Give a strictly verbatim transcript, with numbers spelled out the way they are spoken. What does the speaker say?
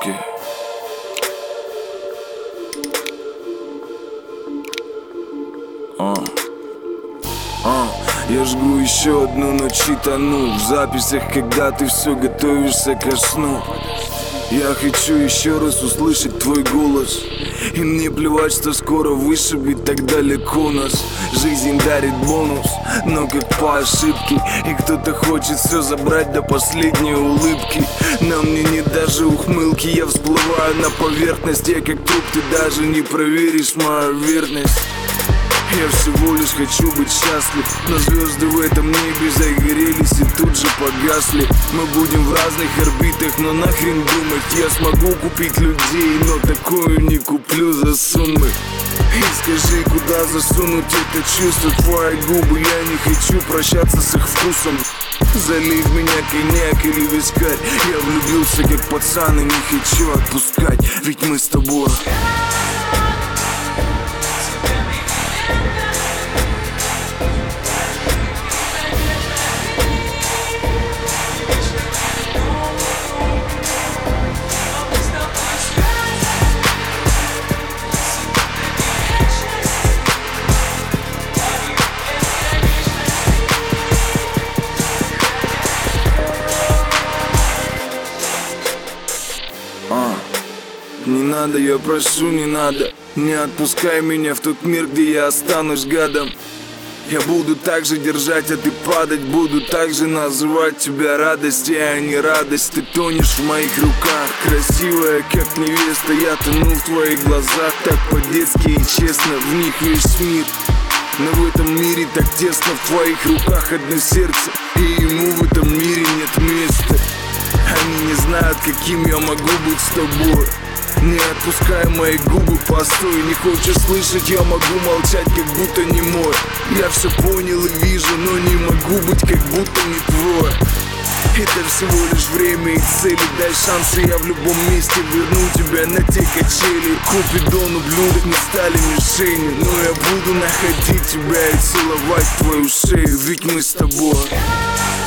Окей. А. А. Я жгу еще одну ночь и тону в записях, когда ты все готовишься ко сну. Я хочу еще раз услышать твой голос, и мне плевать, что скоро вышибет так далеко нас. Жизнь дарит бонус, но как по ошибке, и кто-то хочет все забрать до последней улыбки. На мне нет даже ухмылки, я всплываю на поверхность. Я как труп, ты даже не проверишь мою верность. Я всего лишь хочу быть счастлив, но звезды в этом небе загорелись и тут же погасли. Мы будем в разных орбитах, но нахрен думать. Я смогу купить людей, но такую не куплю за суммы. И скажи, куда засунуть это чувство, твои губы. Я не хочу прощаться с их вкусом. Залей в меня коньяк или вискарь. Я влюбился как пацан и не хочу отпускать, ведь мы с тобой. Не надо, я прошу, не надо. Не отпускай меня в тот мир, где я останусь гадом. Я буду так же держать, а ты падать. Буду так же называть тебя радостью, а не радость. Ты тонешь в моих руках, красивая как невеста. Я тону в твоих глазах, так по-детски и честно. В них весь мир, но в этом мире так тесно. В твоих руках одно сердце, и ему в этом мире нет места. Они не знают, каким я могу быть с тобой. Не отпускай мои губы, постой. Не хочешь слышать, я могу молчать, как будто не мой. Я все понял и вижу, но не могу быть, как будто не твой. Это всего лишь время и цели. Дай шансы, я в любом месте верну тебя на те качели. Купидон, ублюдок, не стали мишенью, но я буду находить тебя и целовать твою шею, ведь мы с тобой.